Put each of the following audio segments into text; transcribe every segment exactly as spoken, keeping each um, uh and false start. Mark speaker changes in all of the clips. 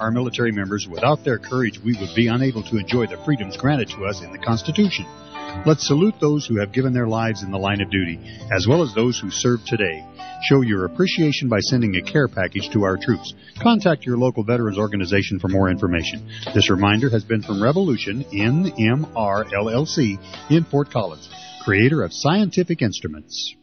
Speaker 1: our military members. Without their courage, we would be unable to enjoy the freedoms granted to us in the Constitution. Let's salute those who have given their lives in the line of duty, as well as those who serve today. Show your appreciation by sending a care package to our troops. Contact your local veterans organization for more information. This reminder has been from Revolution, N M R L L C, in Fort Collins, creator of Scientific Instruments.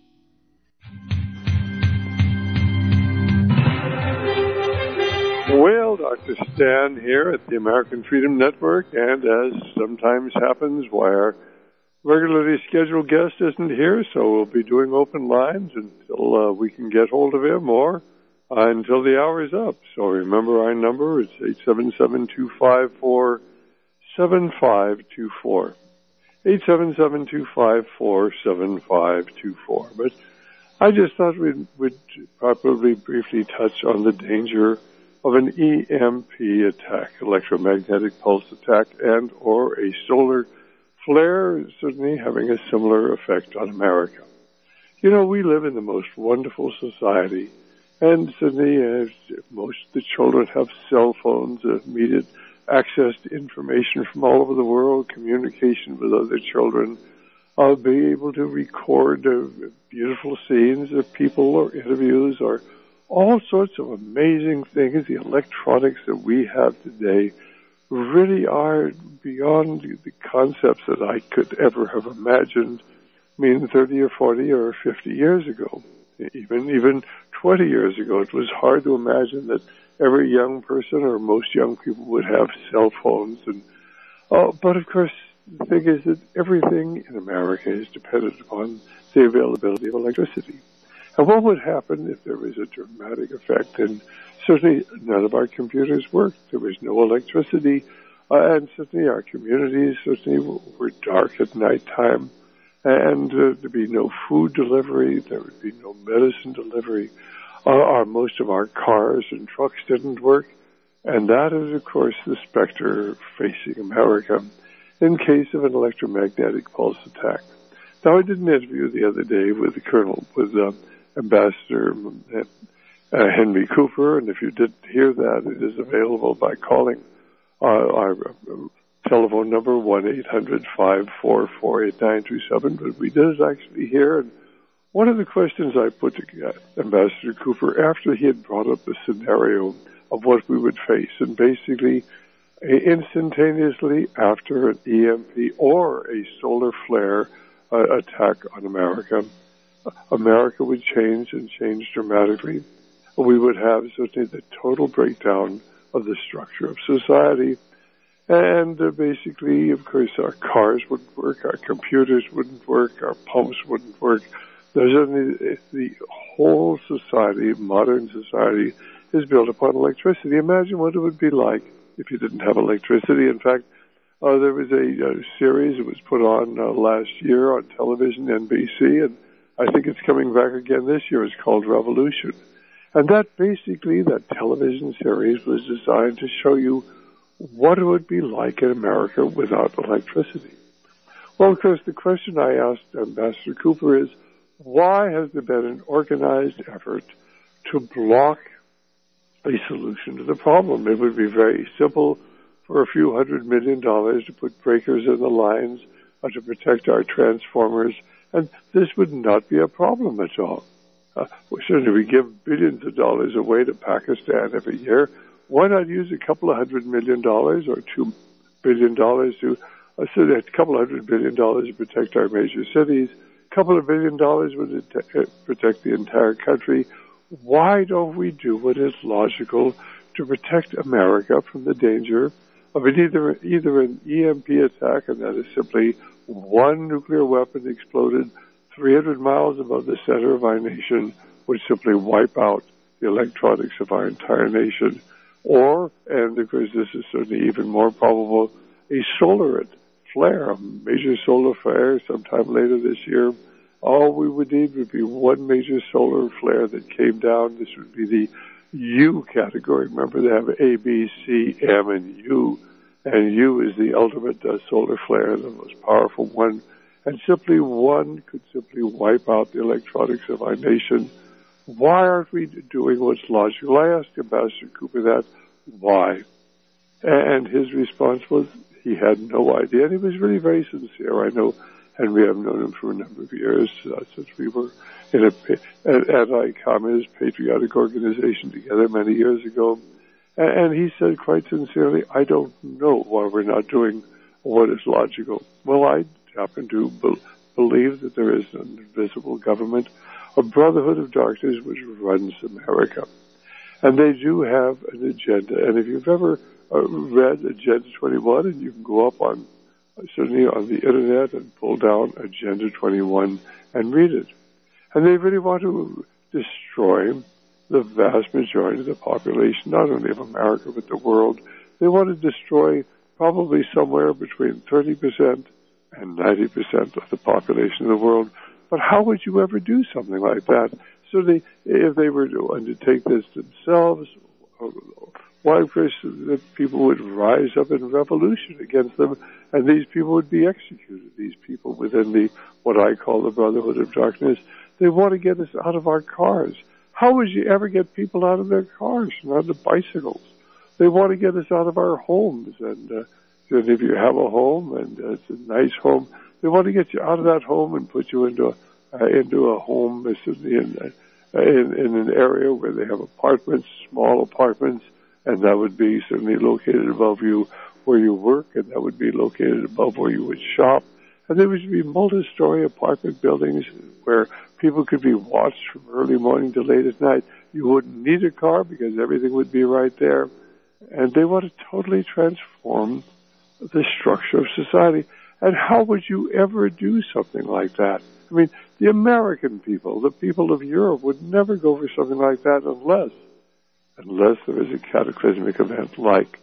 Speaker 2: Well, Doctor Stan here at the American Freedom Network, and as sometimes happens, why our regularly scheduled guest isn't here, so we'll be doing open lines until uh, we can get hold of him, or uh, until the hour is up. So remember our number, it's eight seven seven, two five four, seven five two four. eight seven seven, two five four, seven five two four. But I just thought we'd, we'd probably briefly touch on the danger of an E M P attack, electromagnetic pulse attack, and or a solar flare, certainly having a similar effect on America. You know, we live in the most wonderful society, and certainly uh, most of the children have cell phones, uh, immediate access to information from all over the world, communication with other children, uh, be able to record uh, beautiful scenes of people or interviews or all sorts of amazing things. The electronics that we have today really are beyond the concepts that I could ever have imagined, I mean, thirty or forty or fifty years ago. Even even twenty years ago, it was hard to imagine that every young person or most young people would have cell phones. And uh, but of course, the thing is that everything in America is dependent upon the availability of electricity. And what would happen if there was a dramatic effect? And certainly none of our computers worked. There was no electricity. Uh, and certainly our communities certainly were dark at nighttime. And uh, there'd be no food delivery. There would be no medicine delivery. Uh, our, most of our cars and trucks didn't work. And that is, of course, the specter facing America in case of an electromagnetic pulse attack. Now, I did an interview the other day with the Colonel, with uh, Ambassador uh, Henry Cooper, and if you didn't hear that, it is available by calling uh, our uh, telephone number, one eight hundred, five four four, eight nine two seven. But we did it actually here, and one of the questions I put to uh, Ambassador Cooper after he had brought up the scenario of what we would face, and basically instantaneously after an E M P or a solar flare uh, attack on America, America would change and change dramatically. We would have certainly the total breakdown of the structure of society. And uh, basically, of course, our cars wouldn't work, our computers wouldn't work, our pumps wouldn't work. There's only, the whole society, modern society, is built upon electricity. Imagine what it would be like if you didn't have electricity. In fact, uh, there was a, a series that was put on uh, last year on television, N B C, and I think it's coming back again this year. It's called Revolution. And that basically, that television series was designed to show you what it would be like in America without electricity. Well, of course, the question I asked Ambassador Cooper is, why has there been an organized effort to block a solution to the problem? It would be very simple for a few hundred million dollars to put breakers in the lines or to protect our transformers, and this would not be a problem at all. Uh, certainly we give billions of dollars away to Pakistan every year. Why not use a couple of hundred million dollars or two billion dollars to, uh, so a couple of hundred billion dollars to protect our major cities, a couple of billion dollars would protect the entire country. Why don't we do what is logical to protect America from the danger of an either, either an E M P attack, and that is simply one nuclear weapon exploded three hundred miles above the center of our nation, would simply wipe out the electronics of our entire nation. Or, and because this is certainly even more probable, a solar flare, a major solar flare sometime later this year. All we would need would be one major solar flare that came down. This would be the U category. Remember, they have A, B, C, M, and U. And U is the ultimate uh, solar flare, the most powerful one. And simply one could simply wipe out the electronics of our nation. Why aren't we doing what's logical? I asked Ambassador Cooper that. why? And his response was he had no idea, and he was really very sincere. I know Henry, I've known him for a number of years, uh, since we were in a an anti-communist patriotic organization together many years ago. And he said quite sincerely, I don't know why we're not doing what is logical. Well, I happen to be- believe that there is an invisible government, a brotherhood of darkness which runs America. And they do have an agenda. And if you've ever uh, read Agenda twenty-one, and you can go up on, uh, certainly on the Internet and pull down Agenda twenty-one and read it. And they really want to destroy the vast majority of the population, not only of America, but the world. They want to destroy probably somewhere between thirty percent and ninety percent of the population of the world. But how would you ever do something like that? So they, if they were to undertake this themselves, why, of course, the people would rise up in revolution against them, and these people would be executed. These people within the, what I call the Brotherhood of Darkness, they want to get us out of our cars. How would you ever get people out of their cars and out of bicycles? They want to get us out of our homes. And, uh, and if you have a home and uh, it's a nice home, they want to get you out of that home and put you into a, uh, into a home in, uh, in, in an area where they have apartments, small apartments, and that would be certainly located above you where you work, and that would be located above where you would shop. And there would be multi-story apartment buildings where people could be watched from early morning to late at night. You wouldn't need a car because everything would be right there. And they want to totally transform the structure of society. And how would you ever do something like that? I mean, the American people, the people of Europe would never go for something like that unless, unless there is a cataclysmic event like,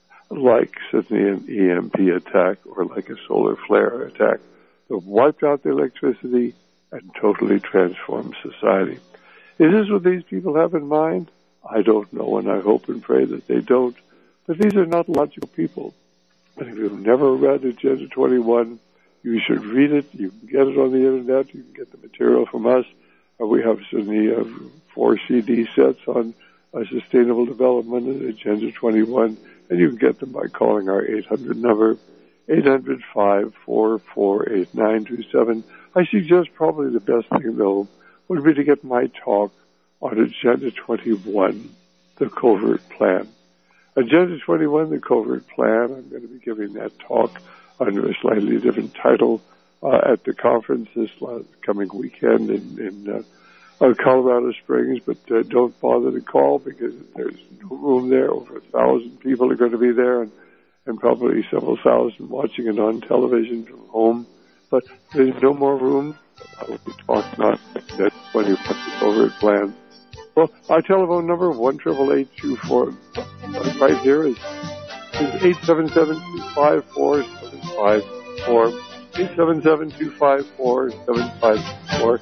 Speaker 2: like certainly an E M P attack or like a solar flare attack that wiped out the electricity and totally transform society. Is this what these people have in mind? I don't know, and I hope and pray that they don't. But these are not logical people. And if you've never read Agenda twenty-one, you should read it. You can get it on the Internet. You can get the material from us. Uh, we have certainly uh, four C D sets on uh, sustainable development and Agenda twenty-one, and you can get them by calling our eight hundred number, eight hundred, five four four, eight nine two seven. I suggest probably the best thing, though, would be to get my talk on Agenda twenty-one, the Covert Plan. Agenda twenty-one, the Covert Plan, I'm going to be giving that talk under a slightly different title uh, at the conference this coming weekend in, in uh, uh, Colorado Springs, but uh, don't bother to call because there's no room there. Over a thousand people are going to be there, and, and probably several thousand watching it on television from home. But there's no more room. I will be talking on that twenty-one, the Covert Plan. Well, our telephone number, one eight eight eight two four, right here is, is eight seven seven, two five four, seven five four, eight seven seven, two five four, seven five four.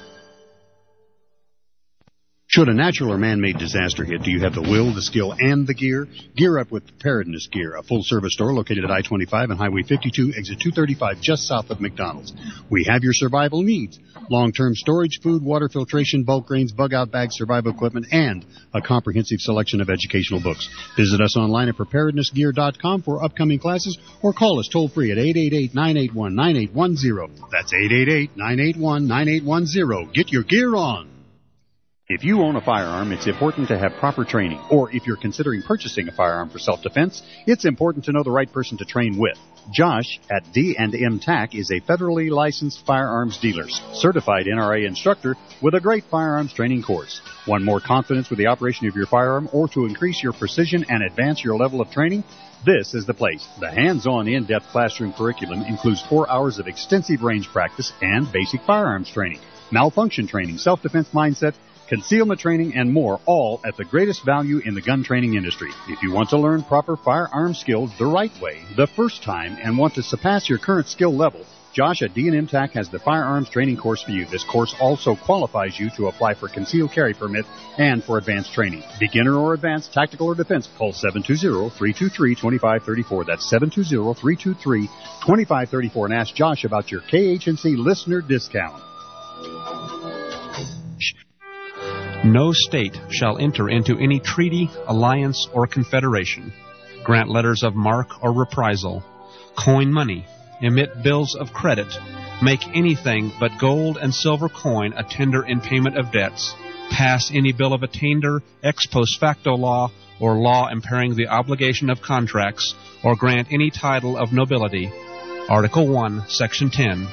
Speaker 1: Should a natural or man-made disaster hit, do you have the will, the skill, and the gear? Gear up with Preparedness Gear, a full-service store located at I twenty-five and Highway fifty-two, exit two thirty-five, just south of McDonald's. We have your survival needs: long-term storage, food, water filtration, bulk grains, bug-out bags, survival equipment, and a comprehensive selection of educational books. Visit us online at preparedness gear dot com for upcoming classes, or call us toll-free at eight eight eight, nine eight one, nine eight one zero. That's eight eight eight, nine eight one, nine eight one zero. Get your gear on. If you own a firearm, it's important to have proper training. Or if you're considering purchasing a firearm for self-defense, it's important to know the right person to train with. Josh at D and M TAC is a federally licensed firearms dealer, certified N R A instructor with a great firearms training course. Want more confidence with the operation of your firearm or to increase your precision and advance your level of training? This is the place. The hands-on, in-depth classroom curriculum includes four hours of extensive range practice and basic firearms training, malfunction training, self-defense mindset, concealment training, and more, all at the greatest value in the gun training industry. If you want to learn proper firearm skills the right way, the first time, and want to surpass your current skill level, Josh at D and M TAC has the firearms training course for you. This course also qualifies you to apply for concealed carry permit and for advanced training. Beginner or advanced, tactical or defense, call seven two zero, three two three, two five three four. That's seven two zero, three two three, two five three four, and ask Josh about your K H N C listener discount.
Speaker 3: No state shall enter into any treaty, alliance, or confederation, grant letters of marque or reprisal, coin money, emit bills of credit, make anything but gold and silver coin a tender in payment of debts, pass any bill of attainder, ex post facto law, or law impairing the obligation of contracts, or grant any title of nobility. Article one, Section ten.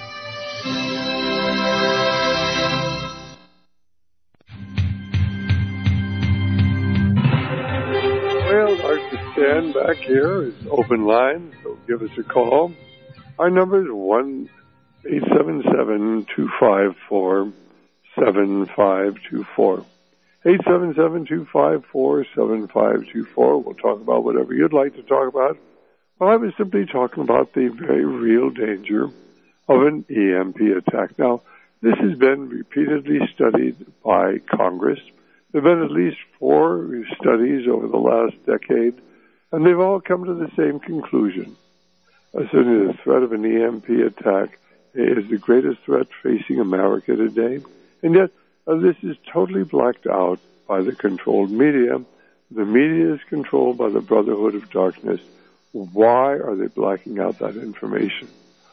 Speaker 2: Well, Doctor Stan back here is open line, so give us a call. Our number is one eight seven seven, two five four, seven five two four. eight seven seven, two five four, seven five two four. We'll talk about whatever you'd like to talk about. Well, I was simply talking about the very real danger of an E M P attack. Now, this has been repeatedly studied by Congress. There have been at least four studies over the last decade, and they've all come to the same conclusion. Certainly the threat of an E M P attack is the greatest threat facing America today. And yet, uh, this is totally blacked out by the controlled media. The media is controlled by the Brotherhood of Darkness. Why are they blacking out that information?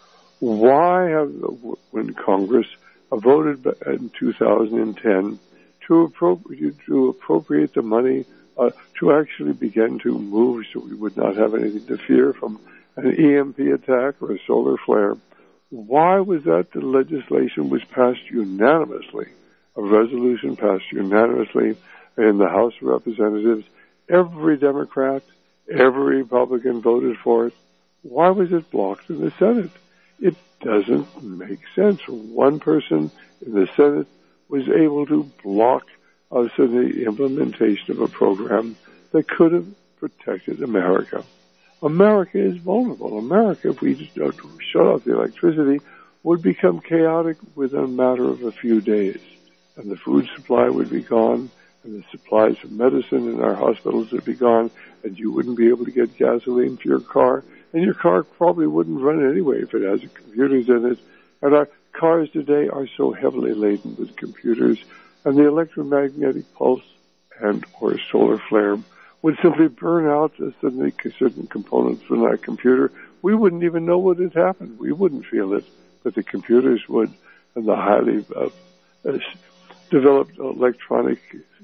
Speaker 2: Why have, when Congress voted in two thousand ten to appropriate, to appropriate the money uh, to actually begin to move so we would not have anything to fear from an E M P attack or a solar flare, why was that the legislation was passed unanimously, a resolution passed unanimously in the House of Representatives? Every Democrat, every Republican voted for it. Why was it blocked in the Senate? It doesn't make sense. One person in the Senate was able to block us in the implementation of a program that could have protected America. America is vulnerable. America, if we just don't shut off the electricity, would become chaotic within a matter of a few days. And the food supply would be gone, and the supplies of medicine in our hospitals would be gone, and you wouldn't be able to get gasoline for your car. And your car probably wouldn't run anyway if it has computers in it. And our cars today are so heavily laden with computers, and the electromagnetic pulse and or solar flare would simply burn out certain components from that computer. We wouldn't even know what had happened. We wouldn't feel it, but the computers would, and the highly uh, uh, developed electronic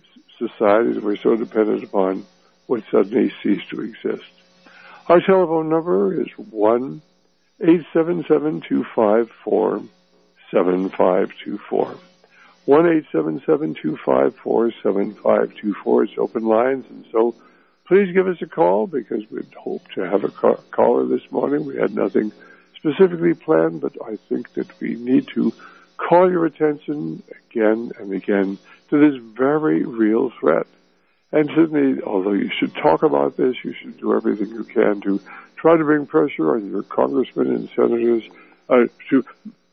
Speaker 2: society that we're so dependent upon would suddenly cease to exist. Our telephone number is one eight seven seven, two five four, seven five two four. one eight seven seven, two five four, seven five two four. It's open lines, and so please give us a call, because we'd hope to have a ca- caller this morning. We had nothing specifically planned, but I think that we need to call your attention again and again to this very real threat. And certainly, although you should talk about this, you should do everything you can to try to bring pressure on your congressmen and senators uh, to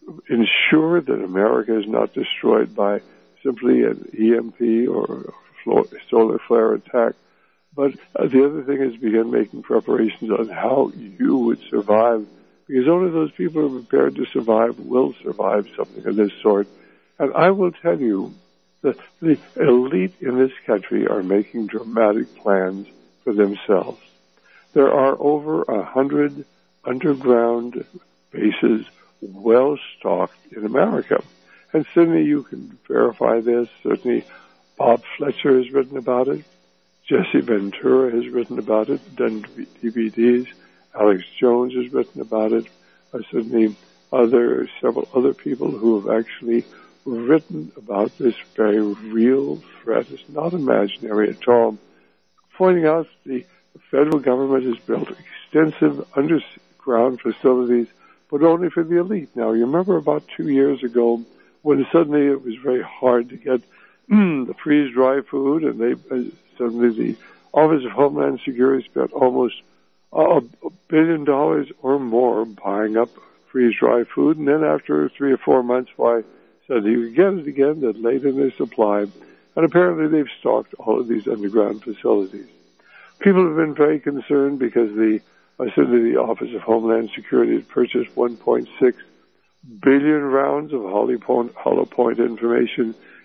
Speaker 2: ensure that America is not destroyed by simply an E M P or a solar flare attack. But uh, the other thing is begin making preparations on how you would survive, because only those people who are prepared to survive will survive something of this sort. And I will tell you that the elite in this country are making dramatic plans for themselves. There are over a hundred underground bases well stocked in America. And certainly you can verify this. Certainly Bob Fletcher has written about it. Jesse Ventura has written about it, done D V Ds. Alex Jones has written about it. Uh, certainly other, several other people who have actually written about this very real threat. It's not imaginary at all. Pointing out the federal government has built extensive underground facilities, but only for the elite. Now, you remember about two years ago when suddenly it was very hard to get the freeze-dry food, and they uh, suddenly the Office of Homeland Security spent almost a billion dollars or more buying up freeze-dry food, and then after three or four months, why, said you could get it again, that late in their supply, and apparently they've stocked all of these underground facilities. People have been very concerned because the, uh, certainly the Office of Homeland Security has purchased one point six billion rounds of hollow point, hollow point information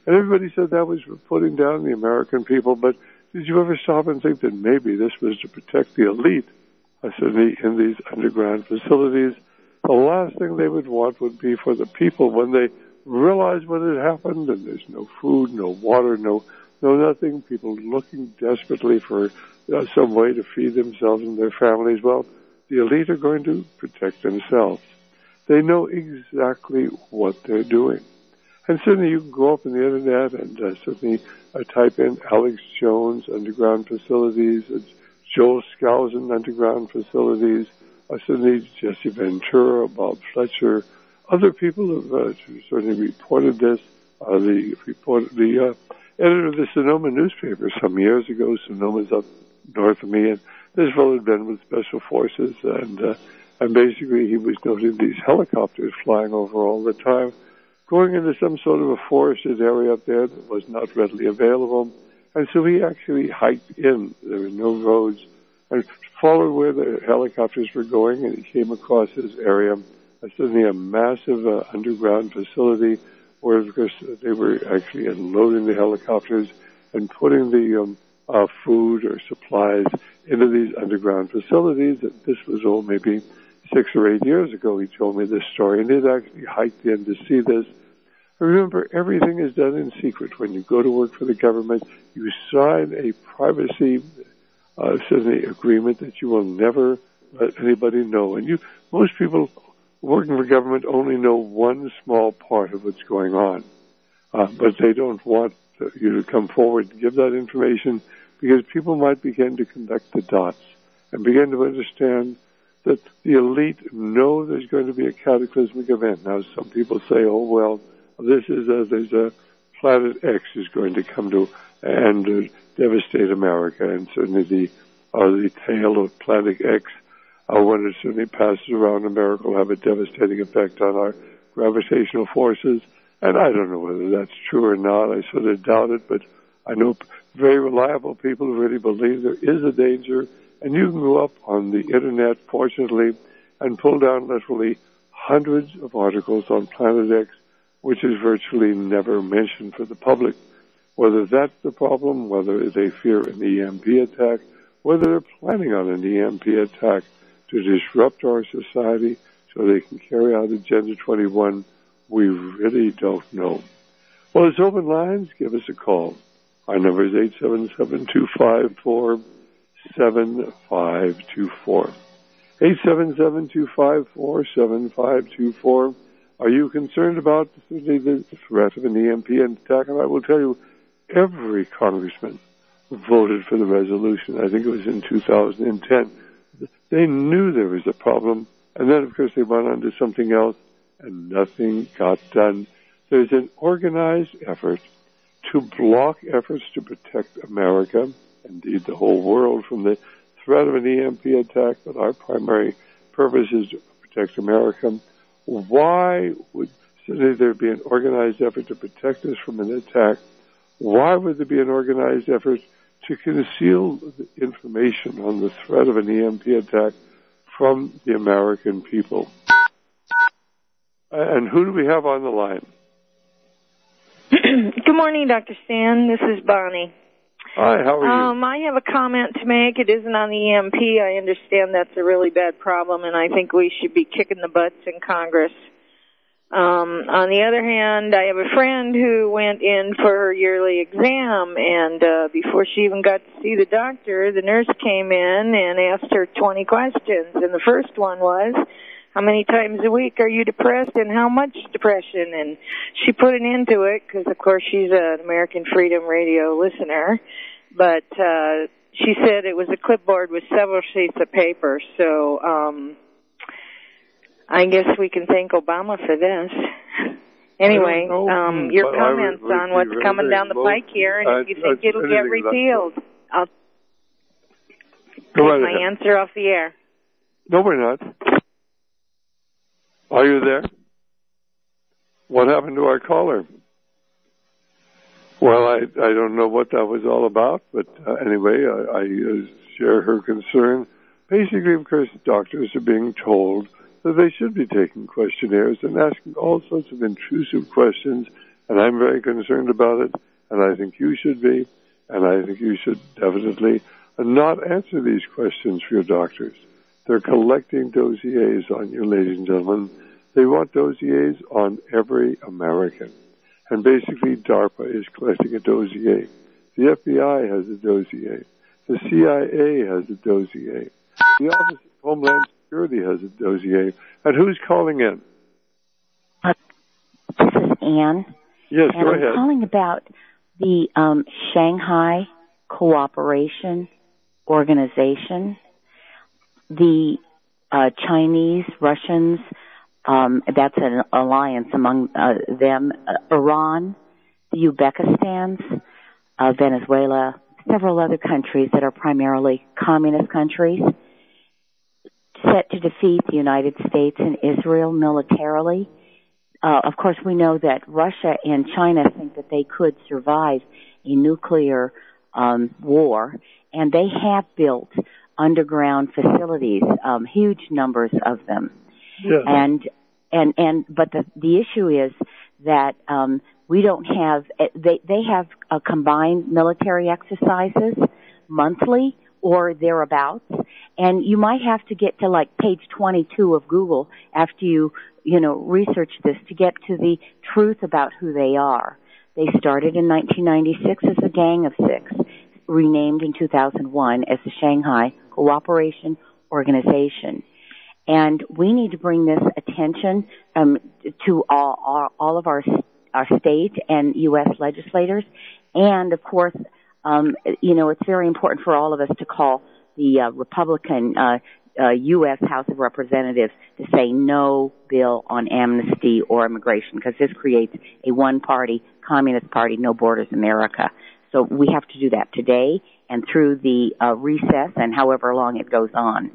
Speaker 2: And everybody said that was for putting down the American people, but did you ever stop and think that maybe this was to protect the elite uh, in these underground facilities? The last thing they would want would be for the people, when they realize what had happened and there's no food, no water, no no nothing, people looking desperately for uh, some way to feed themselves and their families. Well, the elite are going to protect themselves. They know exactly what they're doing. And certainly you can go up on the Internet and uh, certainly uh, type in Alex Jones underground facilities, uh, Joel Skousen underground facilities, uh, certainly Jesse Ventura, Bob Fletcher. Other people have uh, certainly reported this. Uh, the report, the uh, editor of the Sonoma newspaper some years ago, Sonoma's up north of me, and this fellow had been with Special Forces, and uh, and basically he was noting these helicopters flying over all the time, going into some sort of a forested area up there that was not readily available. And so he actually hiked in. There were no roads, and followed where the helicopters were going, and he came across this area, uh, suddenly a massive uh, underground facility where, of course, they were actually unloading the helicopters and putting the um, uh, food or supplies into these underground facilities. And this was all maybe six or eight years ago. He told me this story, and he'd actually hiked in to see this. Remember, everything is done in secret. When you go to work for the government, you sign a privacy uh, agreement that you will never let anybody know. And you, most people working for government only know one small part of what's going on, uh, but they don't want you to come forward and give that information, because people might begin to connect the dots and begin to understand that the elite know there's going to be a cataclysmic event. Now, some people say, oh, well, this is a, there's a planet X is going to come to and uh, devastate America, and certainly the uh, the tail of Planet X, uh, when it certainly passes around America, will have a devastating effect on our gravitational forces. And I don't know whether that's true or not. I sort of doubt it, but I know very reliable people who really believe there is a danger. And you can go up on the Internet, fortunately, and pull down literally hundreds of articles on Planet X, which is virtually never mentioned for the public. Whether that's the problem, whether they fear an E M P attack, whether they're planning on an E M P attack to disrupt our society so they can carry out Agenda twenty-one, we really don't know. Well, it's open lines. Give us a call. Our number is eight seven seven, two five four, seven five two four. eight seven seven, two five four, seven five two four. Are you concerned about the threat of an E M P attack? And I will tell you, every congressman voted for the resolution. I think it was in two thousand ten. They knew there was a problem, and then, of course, they went on to something else, and nothing got done. There's an organized effort to block efforts to protect America, indeed the whole world, from the threat of an E M P attack, but our primary purpose is to protect America. Why would there be an organized effort to protect us from an attack? Why would there be an organized effort to conceal the information on the threat of an E M P attack from the American people? And who do we have on the line?
Speaker 4: Good morning, Doctor Stan. This is Bonnie.
Speaker 2: Hi, how are you?
Speaker 4: Um, I have a comment to make. It isn't on the E M P. I understand that's a really bad problem, and I think we should be kicking the butts in Congress. Um, on the other hand, I have a friend who went in for her yearly exam, and uh, before she even got to see the doctor, the nurse came in and asked her twenty questions, and the first one was, how many times a week are you depressed, and how much depression? And she put an end to it because, of course, she's an American Freedom Radio listener. But uh, she said it was a clipboard with several sheets of paper. So um, I guess we can thank Obama for this. Anyway,
Speaker 2: know,
Speaker 4: um, your comments
Speaker 2: would, would
Speaker 4: on what's coming down the pike here, and uh, if you think uh, it'll get repealed, I'll take my ahead. answer off the air.
Speaker 2: No, we're not. Are you there? What happened to our caller? Well, I I don't know what that was all about, but uh, anyway, I, I uh, share her concern. Basically, of course, doctors are being told that they should be taking questionnaires and asking all sorts of intrusive questions And I'm very concerned about it, and I think you should be, and I think you should definitely not answer these questions for your doctors. They're collecting dossiers on you, ladies and gentlemen. They want dossiers on every American. And basically, DARPA is collecting a dossier. The F B I has a dossier. The C I A has a dossier. The Office of Homeland Security has a dossier. And who's calling in?
Speaker 5: Uh, this is Anne.
Speaker 2: Yes,
Speaker 5: and
Speaker 2: go
Speaker 5: I'm
Speaker 2: ahead.
Speaker 5: I'm calling about the um, Shanghai Cooperation Organization. The uh, Chinese, Russians, um, that's an alliance among uh, them, uh, Iran, the Uzbekistans, uh, Venezuela, several other countries that are primarily communist countries, set to defeat the United States and Israel militarily. Uh, of course, we know that Russia and China think that they could survive a nuclear um, war, and they have built underground facilities, um, huge numbers of them.
Speaker 2: Yeah.
Speaker 5: And and and but the the issue is that um, we don't have they they have uh, combined military exercises monthly or thereabouts, and you might have to get to like page twenty-two of Google after you you know research this to get to the truth about who they are. They started in nineteen ninety-six as a gang of six, renamed in two thousand one as the Shanghai Cooperation Organization. And we need to bring this attention um, to all, all, all of our our state and U S legislators. And, of course, um, you know, it's very important for all of us to call the uh, Republican uh, uh, U S House of Representatives to say no bill on amnesty or immigration, because this creates a one-party communist party, no borders America. So we have to do that today and through the uh, recess and however long it goes on.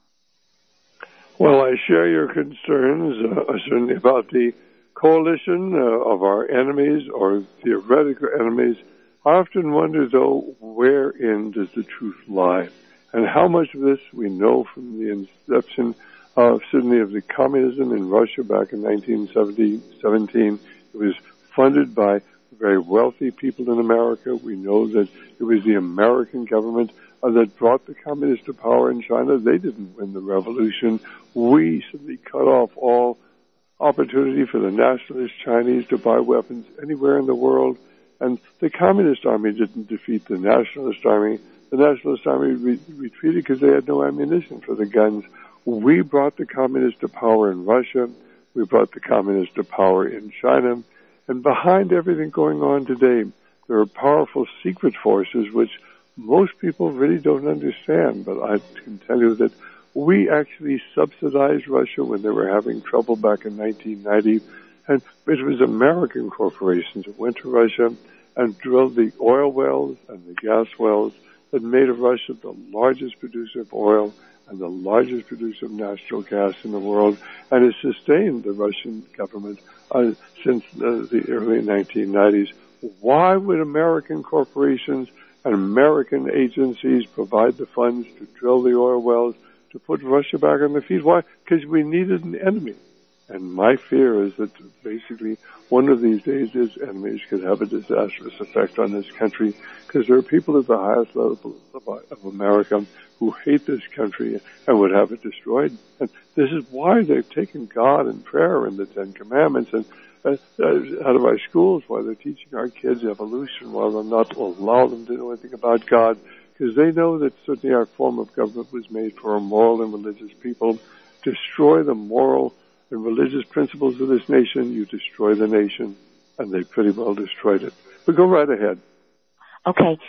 Speaker 2: Well, I share your concerns, uh, certainly about the coalition uh, of our enemies or theoretical enemies. I often wonder, though, wherein does the truth lie? And how much of this we know from the inception of, certainly, of the communism in Russia back in nineteen seventeen. It was funded by very wealthy people in America. We know that it was the American government uh, that brought the communists to power in China. They didn't win the revolution. We simply cut off all opportunity for the nationalist Chinese to buy weapons anywhere in the world. And the Communist Army didn't defeat the Nationalist Army. The Nationalist Army re- retreated because they had no ammunition for the guns. We brought the communists to power in Russia. We brought the communists to power in China. And behind everything going on today, there are powerful secret forces which most people really don't understand. But I can tell you that we actually subsidized Russia when they were having trouble back in nineteen ninety. And it was American corporations that went to Russia and drilled the oil wells and the gas wells that made of Russia the largest producer of oil and the largest producer of natural gas in the world, and has sustained the Russian government uh, since uh, the early nineteen nineties. Why would American corporations and American agencies provide the funds to drill the oil wells, to put Russia back on their feet? Why? Because we needed an enemy. And my fear is that basically one of these days these enemies could have a disastrous effect on this country, because there are people at the highest level of America who hate this country and would have it destroyed. And this is why they've taken God and prayer and the Ten Commandments and uh, uh, out of our schools, why they're teaching our kids evolution, while they're not allow them to know anything about God, because they know that certainly our form of government was made for a moral and religious people. Destroy the moral and religious principles of this nation, you destroy the nation, and they pretty well destroyed it. But go right ahead.
Speaker 5: Okay.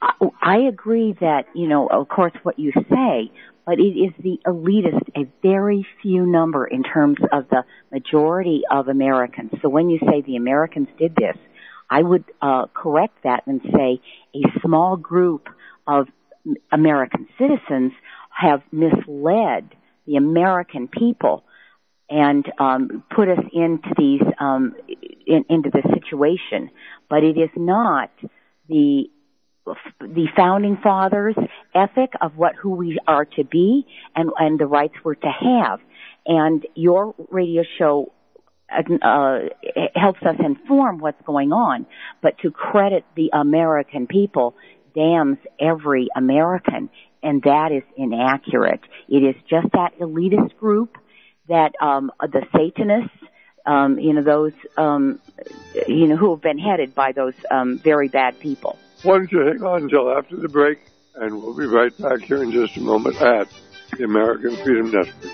Speaker 5: I agree that, you know, of course, what you say, but it is the elitist, a very few number in terms of the majority of Americans. So when you say the Americans did this, I would uh, correct that and say a small group of American citizens have misled the American people and um, put us into these um, in, into this situation. But it is not the the founding fathers' ethic of what who we are to be and and the rights we're to have. And your radio show uh, helps us inform what's going on. But to credit the American people damns every American, and that is inaccurate. It is just that elitist group that um, the Satanists, um, you know, those, um, you know, who have been headed by those um, very bad people.
Speaker 2: Why don't you hang on until after the break, and we'll be right back here in just a moment at the American Freedom Network.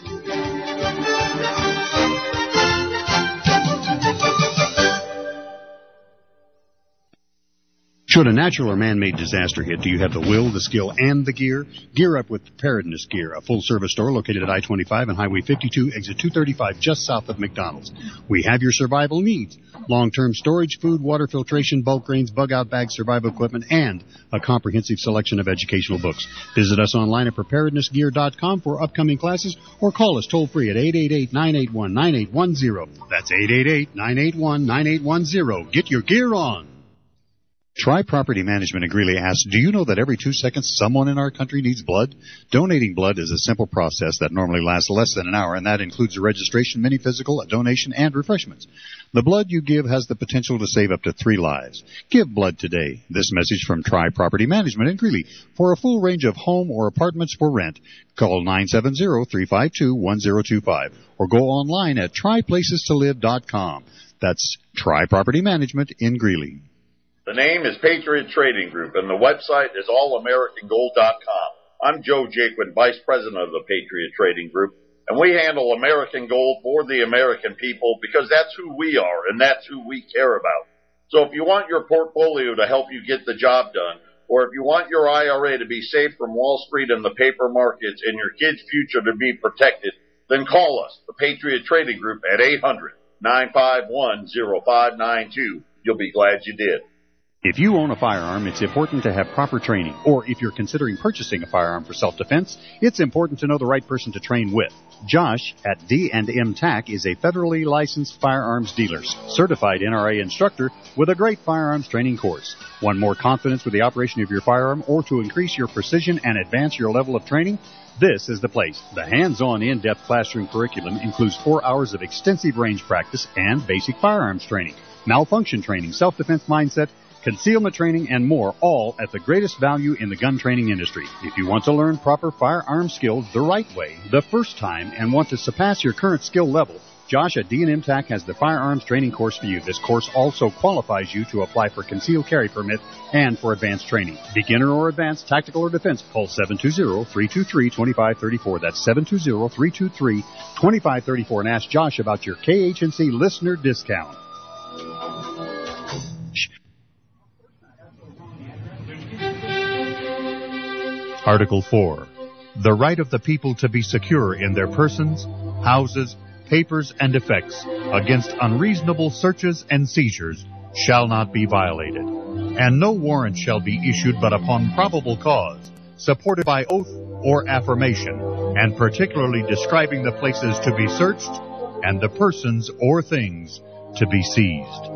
Speaker 1: Should a natural or man-made disaster hit, do you have the will, the skill, and the gear? Gear up with Preparedness Gear, a full-service store located at I twenty-five and Highway fifty-two, exit two thirty-five, just south of McDonald's. We have your survival needs: long-term storage, food, water filtration, bulk grains, bug-out bags, survival equipment, and a comprehensive selection of educational books. Visit us online at preparedness gear dot com for upcoming classes, or call us toll-free at eight eight eight, nine eight one, nine eight one zero. That's eight eight eight, nine eight one, nine eight one zero. Get your gear on. Tri Property Management in Greeley asks, do you know that every two seconds someone in our country needs blood? Donating blood is a simple process that normally lasts less than an hour, and that includes a registration, mini physical, a donation, and refreshments. The blood you give has the potential to save up to three lives. Give blood today. This message from Tri Property Management in Greeley. For a full range of home or apartments for rent, call nine seven zero, three five two, one zero two five or go online at tri places to live dot com. That's Tri Property Management in Greeley.
Speaker 6: The name is Patriot Trading Group, and the website is all american gold dot com. I'm Joe Jaquin, Vice President of the Patriot Trading Group, and we handle American gold for the American people because that's who we are, and that's who we care about. So if you want your portfolio to help you get the job done, or if you want your I R A to be safe from Wall Street and the paper markets and your kids' future to be protected, then call us, the Patriot Trading Group, at eight hundred, nine five one, zero five nine two. You'll be glad you did.
Speaker 1: If you own a firearm, it's important to have proper training. Or if you're considering purchasing a firearm for self-defense, it's important to know the right person to train with. Josh at D and M TAC is a federally licensed firearms dealer, certified N R A instructor with a great firearms training course. Want more confidence with the operation of your firearm or to increase your precision and advance your level of training? This is the place. The hands-on, in-depth classroom curriculum includes four hours of extensive range practice and basic firearms training, malfunction training, self-defense mindset, concealment training, and more, all at the greatest value in the gun training industry. If you want to learn proper firearm skills the right way, the first time, and want to surpass your current skill level, Josh at D and M TAC has the firearms training course for you. This course also qualifies you to apply for concealed carry permit and for advanced training. Beginner or advanced, tactical or defense, call seven two zero, three two three, two five three four. That's seven two zero, three two three, two five three four and ask Josh about your K H N C listener discount. Article four. The right of the people to be secure in their persons, houses, papers, and effects against unreasonable searches and seizures shall not be violated, and no warrant shall be issued but upon probable cause, supported by oath or affirmation, and particularly describing the places to be searched and the persons or things to be seized.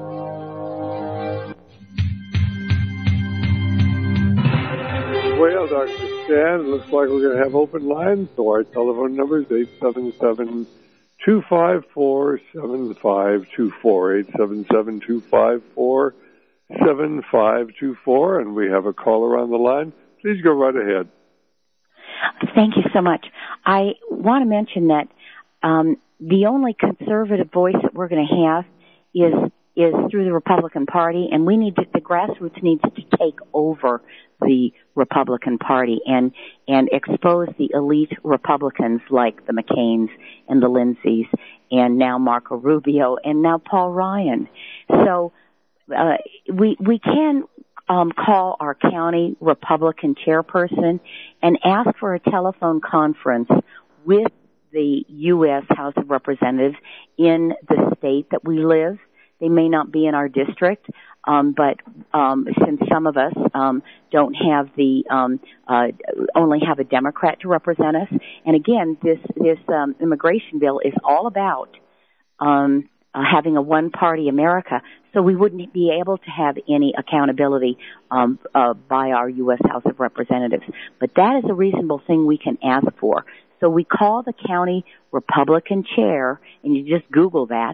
Speaker 2: Well, Doctor Stan, it looks like we're going to have open lines, so our telephone number is eight seven seven, two five four, seven five two four, eight seven seven, two five four, seven five two four, and we have a caller on the line. Please go right ahead.
Speaker 5: Thank you so much. I want to mention that um, the only conservative voice that we're going to have is is through the Republican Party, and we need to, the grassroots needs to take over the Republican Party and and expose the elite Republicans like the McCains and the Lindsays and now Marco Rubio and now Paul Ryan. So uh, we we can um, call our county Republican chairperson and ask for a telephone conference with the U S House of Representatives in the state that we live. They may not be in our district, um, but um, since some of us um, don't have the um, uh, only have a Democrat to represent us, and again, this this um, immigration bill is all about um, uh, having a one-party America, so we wouldn't be able to have any accountability um, uh, by our U S House of Representatives. But that is a reasonable thing we can ask for. So we call the county Republican chair, and you just Google that.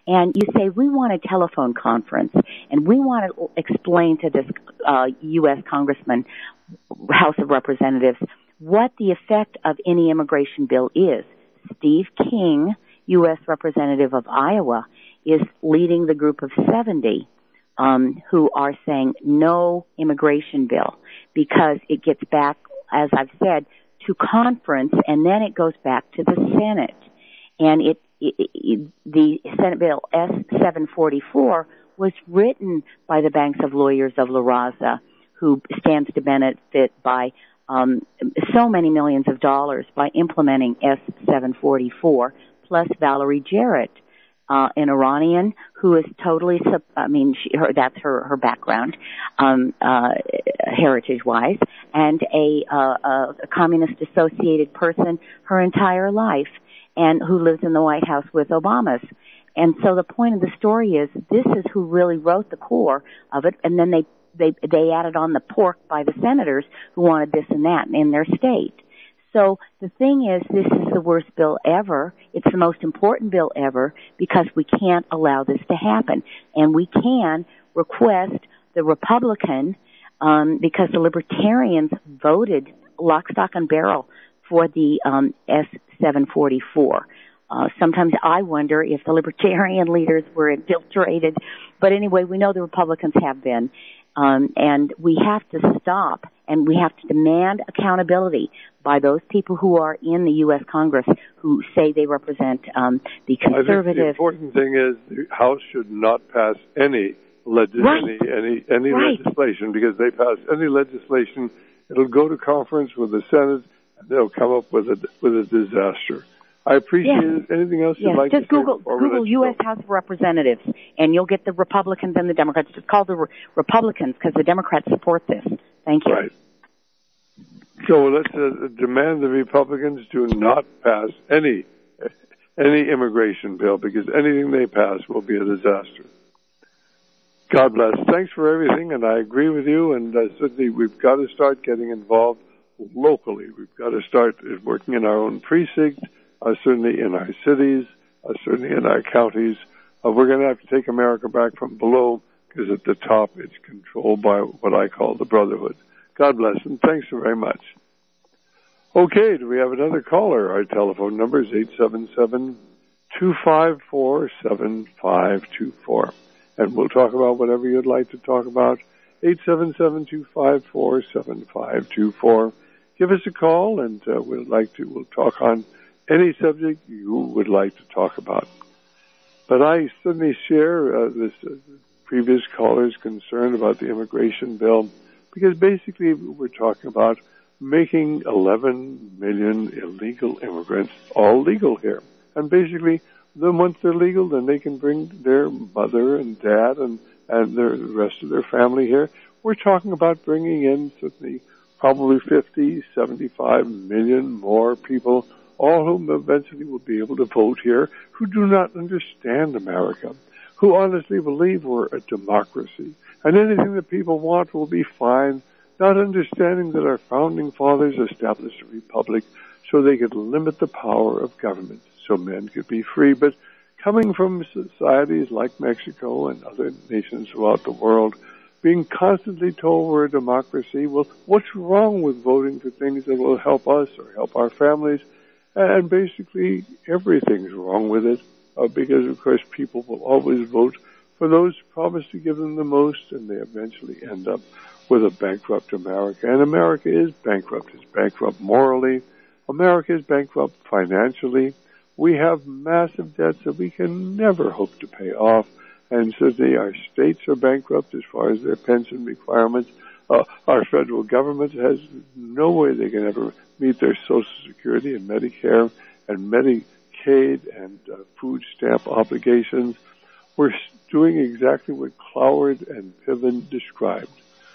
Speaker 5: and you say, we want a telephone conference, and we want to explain to this uh, U S Congressman, House of Representatives, what the effect of any immigration bill is. Steve King, U S Representative of Iowa, is leading the group of seventy um, who are saying no immigration bill, because it gets back, as I've said, to conference, and then it goes back to the Senate. And it, it, it the Senate Bill S seven forty-four was written by the Banks of Lawyers of La Raza, who stands to benefit by um, so many millions of dollars by implementing S seven forty-four, plus Valerie Jarrett, uh, an Iranian who is totally, I mean, she, her, that's her, her background, um, uh, heritage-wise, and a, uh, a communist-associated person her entire life, and who lives in the White House with Obama's. And so the point of the story is, this is who really wrote the core of it, and then they, they, they added on the pork by the senators who wanted this and that in their state. So the thing is, this is the worst bill ever. It's the most important bill ever, because we can't allow this to happen. And we can request the Republican, um, because the Libertarians voted lock, stock, and barrel for the um, S seven forty-four. Uh, sometimes I wonder if the Libertarian leaders were infiltrated. But anyway, we know the Republicans have been. Um, and we have to stop, and we have to demand accountability by those people who are in the U S Congress who say they represent um, the conservative.
Speaker 2: I think the important thing is the House should not pass any leg-
Speaker 5: right.
Speaker 2: any any, any
Speaker 5: right.
Speaker 2: legislation, because they pass any legislation, it'll go to conference with the Senate, and they'll come up with a with a disaster. I appreciate
Speaker 5: yes.
Speaker 2: it. Anything else
Speaker 5: yes.
Speaker 2: you'd like
Speaker 5: Just
Speaker 2: to
Speaker 5: Google,
Speaker 2: say before
Speaker 5: Google
Speaker 2: we
Speaker 5: U S
Speaker 2: go?
Speaker 5: House of Representatives, and you'll get the Republicans and the Democrats. Just call the Re- Republicans, because the Democrats support this. Thank you.
Speaker 2: Right. So let's uh, demand the Republicans do not pass any any immigration bill, because anything they pass will be a disaster. God bless. Thanks for everything, and I agree with you. And uh, certainly, we've got to start getting involved locally. We've got to start working in our own precinct. Uh, certainly in our cities, uh, certainly in our counties. Uh, we're going to have to take America back from below, because at the top it's controlled by what I call the Brotherhood. God bless, and thanks very much. Okay, do we have another caller? Our telephone number is eight seven seven, two five four, seven five two four. And we'll talk about whatever you'd like to talk about. eight seven seven, two five four, seven five two four. Give us a call, and uh, we'd like to, we'll talk on any subject you would like to talk about. But I certainly share uh, this uh, previous caller's concern about the immigration bill, because basically we're talking about making eleven million illegal immigrants all legal here. And basically, then once they're legal, then they can bring their mother and dad and, and their, the rest of their family here. We're talking about bringing in certainly probably fifty, seventy-five million more people, all whom eventually will be able to vote here, who do not understand America, who honestly believe we're a democracy, and anything that people want will be fine, not understanding that our founding fathers established a republic so they could limit the power of government, so men could be free. But coming from societies like Mexico and other nations throughout the world, being constantly told we're a democracy, well, what's wrong with voting for things that will help us or help our families? And basically, everything's wrong with it, uh, because, of course, people will always vote for those who promise to give them the most, and they eventually end up with a bankrupt America. And America is bankrupt. It's bankrupt morally. America is bankrupt financially. We have massive debts that we can never hope to pay off. And certainly our states are bankrupt as far as their pension requirements. Uh, our federal government has no way they can ever meet their Social Security and Medicare and Medicaid and uh, food stamp obligations. We're doing exactly what Cloward and Piven described.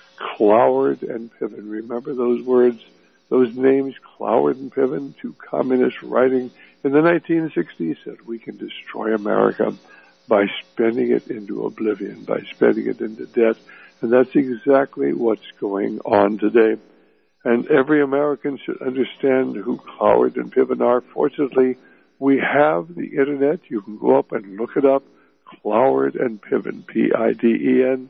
Speaker 2: Cloward and Piven. Remember those words, those names, Cloward and Piven, two communists writing in the nineteen sixties, said we can destroy America by spending it into oblivion, by spending it into debt. And that's exactly what's going on today. And every American should understand who Cloward and Piven are. Fortunately, we have the Internet. You can go up and look it up. Cloward and Piven, P I D E N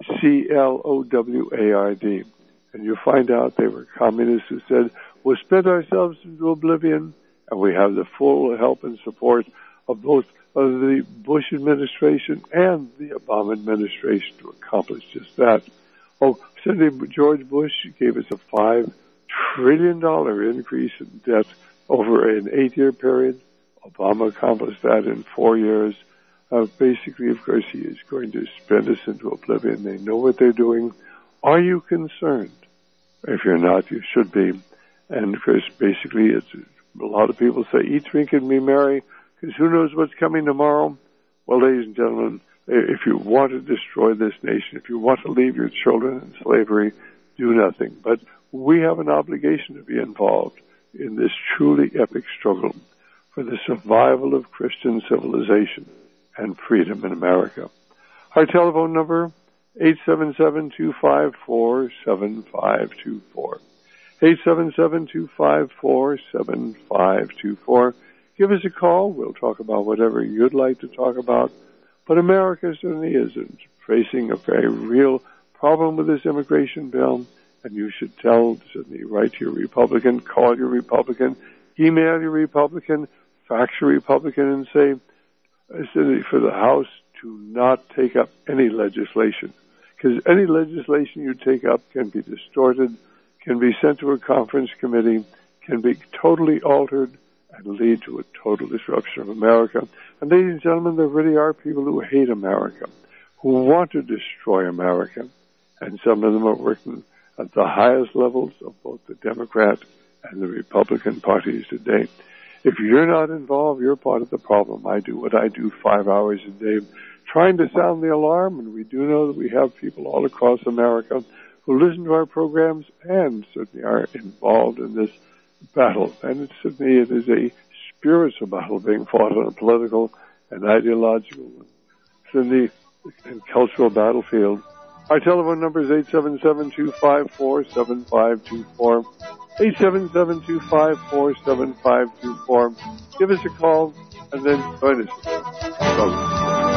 Speaker 2: C L O W A R D. And you find out they were communists who said, we'll spit ourselves into oblivion, and we have the full help and support of both of the Bush administration and the Obama administration to accomplish just that. Oh, Senator George Bush gave us a five trillion dollars increase in debt over an eight-year period. Obama accomplished that in four years. Uh, basically, of course, he is going to spin us into oblivion. They know what they're doing. Are you concerned? If you're not, you should be. And, of course, basically, it's a lot of people say, eat, drink, and be merry, because who knows what's coming tomorrow? Well, ladies and gentlemen, if you want to destroy this nation, if you want to leave your children in slavery, do nothing. But we have an obligation to be involved in this truly epic struggle for the survival of Christian civilization and freedom in America. Our telephone number, eight seven seven, two five four, seven five two four. eight seven seven, two five four, seven five two four. Give us a call. We'll talk about whatever you'd like to talk about. But America certainly is facing a very real problem with this immigration bill, and you should tell, certainly write to your Republican, call your Republican, email your Republican, fax your Republican, and say, certainly for the House to not take up any legislation. Because any legislation you take up can be distorted, can be sent to a conference committee, can be totally altered, and lead to a total disruption of America. And ladies and gentlemen, there really are people who hate America, who want to destroy America, and some of them are working at the highest levels of both the Democrat and the Republican parties today. If you're not involved, you're part of the problem. I do what I do five hours a day, trying to sound the alarm, and we do know that we have people all across America who listen to our programs and certainly are involved in this battle. And it's certainly it is a spiritual battle being fought on a political and ideological certainly and cultural battlefield. Our telephone number is eight seven seven, two five four, seven five two four. eight seven seven, two five four, seven five two four. Give us a call and then join us. Go.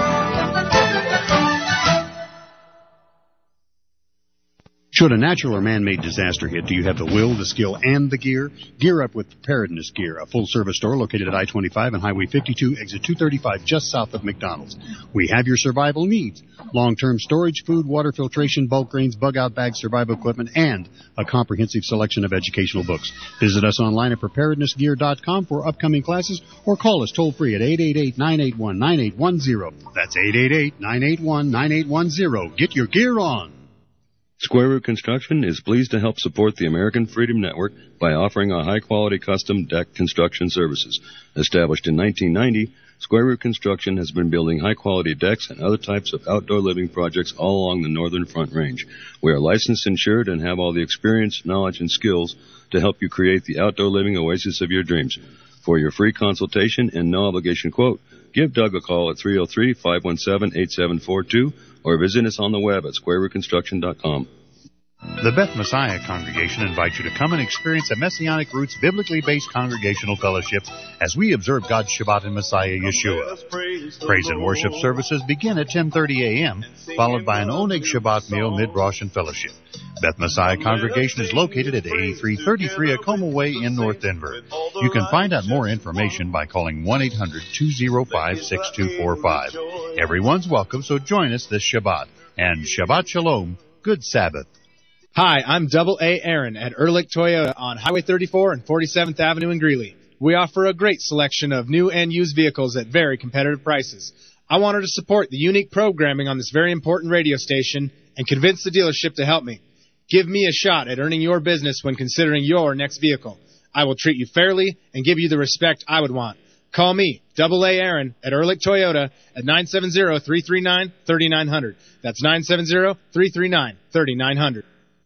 Speaker 1: Should a natural or man-made disaster hit, do you have the will, the skill, and the gear? Gear up with Preparedness Gear, a full-service store located at I twenty-five and Highway fifty-two, exit two thirty-five, just south of McDonald's. We have your survival needs: long-term storage, food, water filtration, bulk grains, bug-out bags, survival equipment, and a comprehensive selection of educational books. Visit us online at preparedness gear dot com for upcoming classes, or call us toll-free at eight eight eight, nine eight one, nine eight one zero. That's eight eight eight, nine eight one, nine eight one zero. Get your gear on.
Speaker 7: Square Root Construction is pleased to help support the American Freedom Network by offering a high-quality custom deck construction services. Established in nineteen ninety, Square Root Construction has been building high-quality decks and other types of outdoor living projects all along the Northern Front Range. We are licensed, insured, and have all the experience, knowledge, and skills to help you create the outdoor living oasis of your dreams. For your free consultation and no-obligation quote, give Doug a call at three oh three, five one seven, eight seven four two or visit us on the web at square root construction dot com.
Speaker 1: The Beth Messiah Congregation invites you to come and experience a Messianic Roots biblically based congregational fellowship as we observe God's Shabbat in Messiah Yeshua. Praise and worship services begin at ten thirty a.m., followed by an Oneg Shabbat meal, mid-Rosh, and fellowship. Beth Messiah Congregation is located at eighty-three thirty-three Acoma Way in North Denver. You can find out more information by calling one eight hundred, two oh five, six two four five. Everyone's welcome, so join us this Shabbat. And Shabbat Shalom, good Sabbath.
Speaker 8: Hi, I'm Double A Aaron at Ehrlich Toyota on Highway thirty-four and forty-seventh Avenue in Greeley. We offer a great selection of new and used vehicles at very competitive prices. I wanted to support the unique programming on this very important radio station and convince the dealership to help me. Give me a shot at earning your business when considering your next vehicle. I will treat you fairly and give you the respect I would want. Call me, Double A Aaron, at Ehrlich Toyota at nine seven zero, three three nine, three nine zero zero. That's nine seven zero, three three nine, three nine zero zero.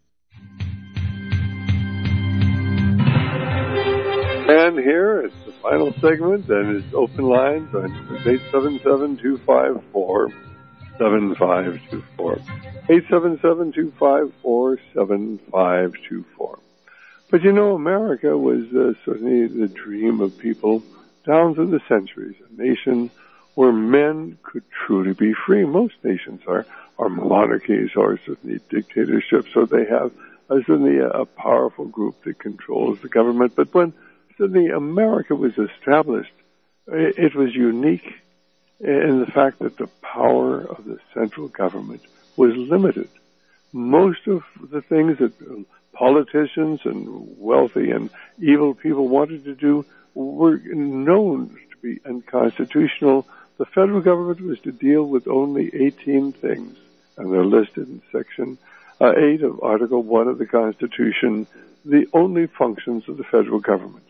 Speaker 2: And here it's the final segment, and it's open lines on eight seven seven, two five four, seven five two four. eight seven seven, two five four, seven five two four. But you know, America was uh, certainly the dream of people down through the centuries, a nation where men could truly be free. Most nations are, are monarchies or certainly dictatorships, so they have uh, certainly a, a powerful group that controls the government. But when certainly America was established, it, it was unique in the fact that the power of the central government was limited. Most of the things that politicians and wealthy and evil people wanted to do were known to be unconstitutional. The federal government was to deal with only eighteen things, and they're listed in Section uh, eight of Article one of the Constitution, the only functions of the federal government.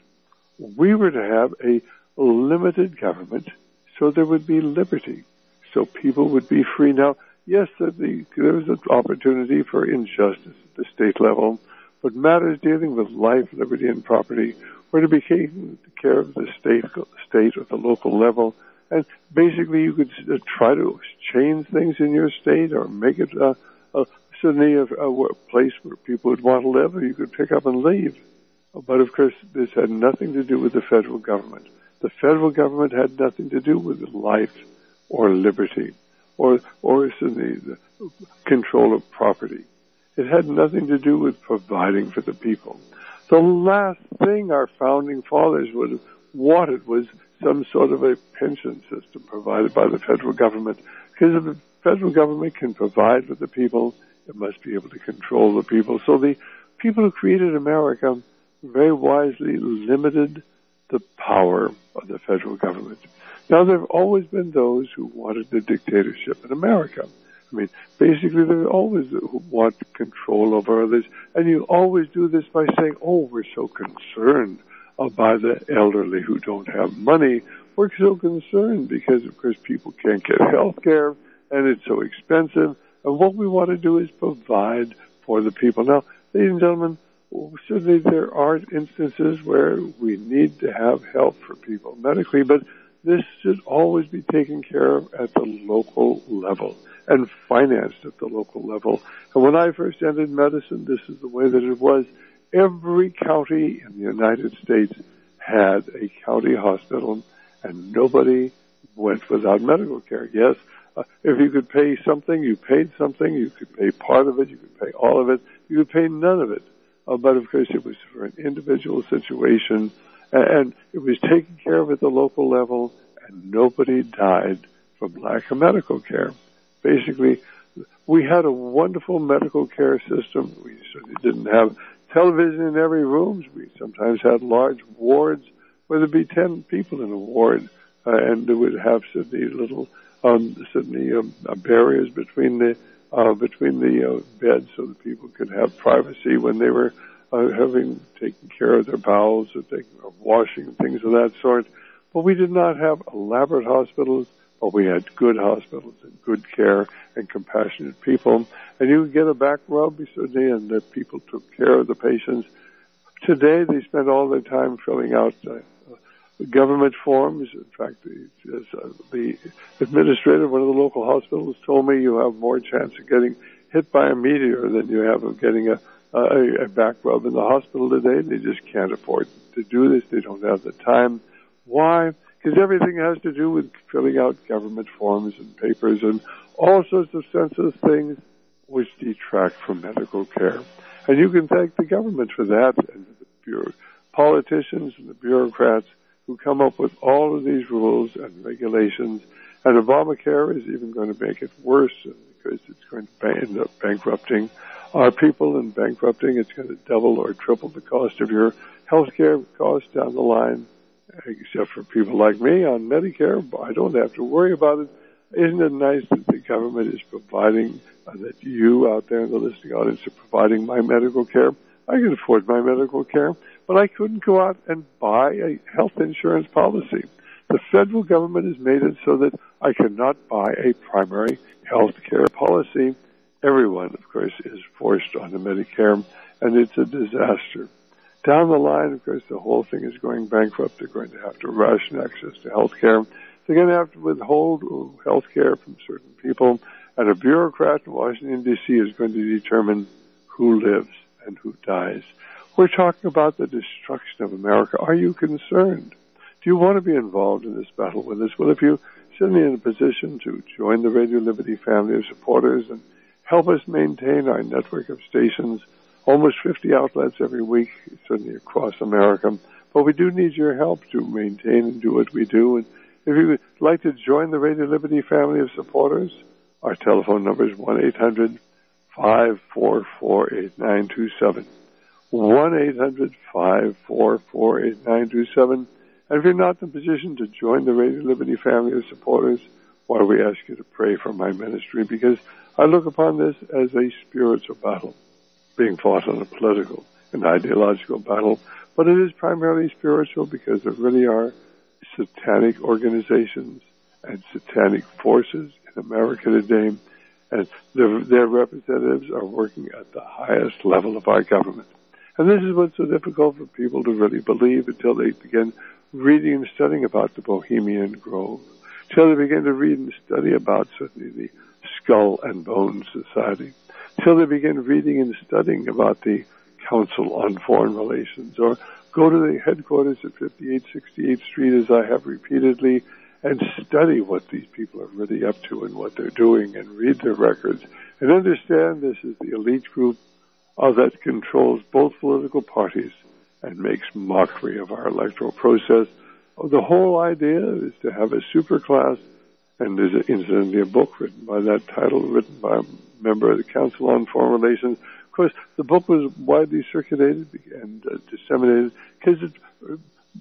Speaker 2: We were to have a limited government, so there would be liberty, so people would be free. Now, yes, the, there was an opportunity for injustice at the state level, but matters dealing with life, liberty, and property were to be taken care of at the state, state or the local level. And basically, you could uh, try to change things in your state or make it uh, uh, suddenly a, a place where people would want to live, or you could pick up and leave. But, of course, this had nothing to do with the federal government. The federal government had nothing to do with life or liberty or, or suddenly the control of property. It had nothing to do with providing for the people. The last thing our founding fathers would have wanted was some sort of a pension system provided by the federal government. Because if the federal government can provide for the people, it must be able to control the people. So the people who created America very wisely limited the power of the federal government. Now, there have always been those who wanted the dictatorship in America. I mean, basically, there are always those who want control over others, and you always do this by saying, oh, we're so concerned about the elderly who don't have money. We're so concerned because, of course, people can't get health care, and it's so expensive. And what we want to do is provide for the people. Now, ladies and gentlemen, certainly there are instances where we need to have help for people medically, but this should always be taken care of at the local level and financed at the local level. And when I first entered medicine, this is the way that it was. Every county in the United States had a county hospital, and nobody went without medical care. Yes, uh, if you could pay something, you paid something. You could pay part of it. You could pay all of it. You could pay none of it. Uh, but, of course, it was for an individual situation, and it was taken care of at the local level, and nobody died from lack of medical care. Basically, we had a wonderful medical care system. We certainly didn't have television in every room. We sometimes had large wards where there'd be ten people in a ward, uh, and they would have certainly little, um, certainly um, uh, barriers between the uh, between the uh, beds, so that people could have privacy when they were uh, having taken care of their bowels or taking or washing and things of that sort. But we did not have elaborate hospitals. But we had good hospitals and good care and compassionate people. And you could get a back rub, certainly, and the people took care of the patients. Today, they spend all their time filling out uh, government forms. In fact, the, uh, the administrator of one of the local hospitals told me you have more chance of getting hit by a meteor than you have of getting a, a, a back rub in the hospital today. They just can't afford to do this. They don't have the time. Why? Because everything has to do with filling out government forms and papers and all sorts of senseless things which detract from medical care. And you can thank the government for that, and the bureau- politicians and the bureaucrats who come up with all of these rules and regulations. And Obamacare is even going to make it worse because it's going to end up bankrupting our people, and bankrupting, it's going to double or triple the cost of your health care costs down the line. Except for people like me on Medicare, I don't have to worry about it. Isn't it nice that the government is providing, uh, that you out there in the listening audience are providing my medical care? I can afford my medical care, but I couldn't go out and buy a health insurance policy. The federal government has made it so that I cannot buy a primary health care policy. Everyone, of course, is forced onto Medicare, and it's a disaster. Down the line, of course, the whole thing is going bankrupt. They're going to have to ration access to health care. They're going to have to withhold health care from certain people. And a bureaucrat in Washington, D C is going to determine who lives and who dies. We're talking about the destruction of America. Are you concerned? Do you want to be involved in this battle with us? Well, if you suddenly in a position to join the Radio Liberty family of supporters and help us maintain our network of stations, almost fifty outlets every week, certainly across America. But we do need your help to maintain and do what we do. And if you would like to join the Radio Liberty family of supporters, our telephone number is one eight hundred five four four eight nine two seven. one eight hundred five four four eight nine two seven. And if you're not in a position to join the Radio Liberty family of supporters, why we ask you to pray for my ministry, because I look upon this as a spiritual battle being fought on a political and ideological battle. But it is primarily spiritual because there really are satanic organizations and satanic forces in America today, and their, their representatives are working at the highest level of our government. And this is what's so difficult for people to really believe until they begin reading and studying about the Bohemian Grove, until they begin to read and study about certainly the Skull and Bones Society, until they begin reading and studying about the Council on Foreign Relations, or go to the headquarters at fifty-eight sixty-eighth Street, as I have repeatedly, and study what these people are really up to and what they're doing, and read their records, and understand this is the elite group uh, that controls both political parties and makes mockery of our electoral process. Oh, the whole idea is to have a superclass, and there's incidentally a book written by that title, written by a member of the Council on Foreign Relations. Of course, the book was widely circulated and uh, disseminated because it uh,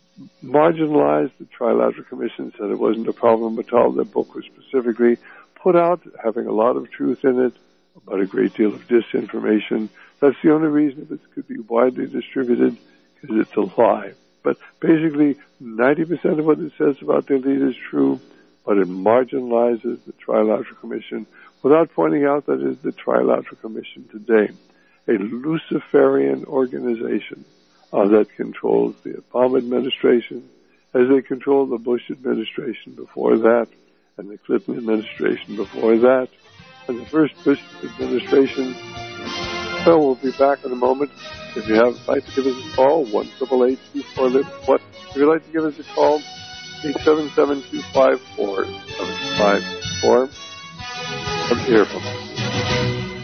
Speaker 2: marginalized the Trilateral Commission, said it wasn't a problem at all. The book was specifically put out, having a lot of truth in it, but a great deal of disinformation. That's the only reason it could be widely distributed, because it's a lie. But basically, ninety percent of what it says about the elite is true, but it marginalizes the Trilateral Commission without pointing out that it is the Trilateral Commission today, a Luciferian organization uh, that controls the Obama administration, as they control the Bush administration before that, and the Clinton administration before that, and the first Bush administration. So we'll be back in a moment. If you have like to give us a call, one eight eight eight two four live. What? If you'd like to give us a call, eight seven seven two five four seven five four. Let's hear from you.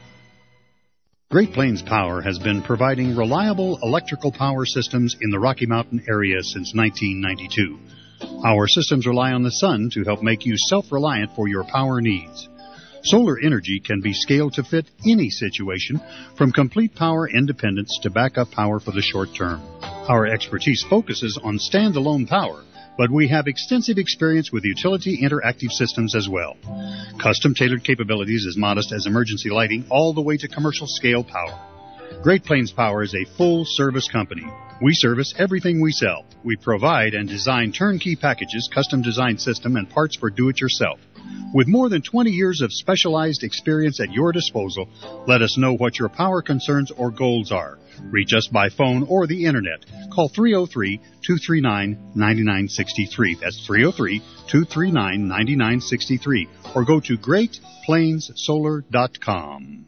Speaker 1: Great Plains Power has been providing reliable electrical power systems in the Rocky Mountain area since nineteen ninety-two. Our systems rely on the sun to help make you self-reliant for your power needs. Solar energy can be scaled to fit any situation, from complete power independence to backup power for the short term. Our expertise focuses on standalone power, but we have extensive experience with utility interactive systems as well. Custom-tailored capabilities as modest as emergency lighting all the way to commercial-scale power. Great Plains Power is a full-service company. We service everything we sell. We provide and design turnkey packages, custom-designed system, and parts for do-it-yourself. With more than twenty years of specialized experience at your disposal, let us know what your power concerns or goals are. Reach us by phone or the Internet. Call three oh three, two three nine, nine nine six three. That's three oh three, two three nine, nine nine six three. Or go to great plains solar dot com.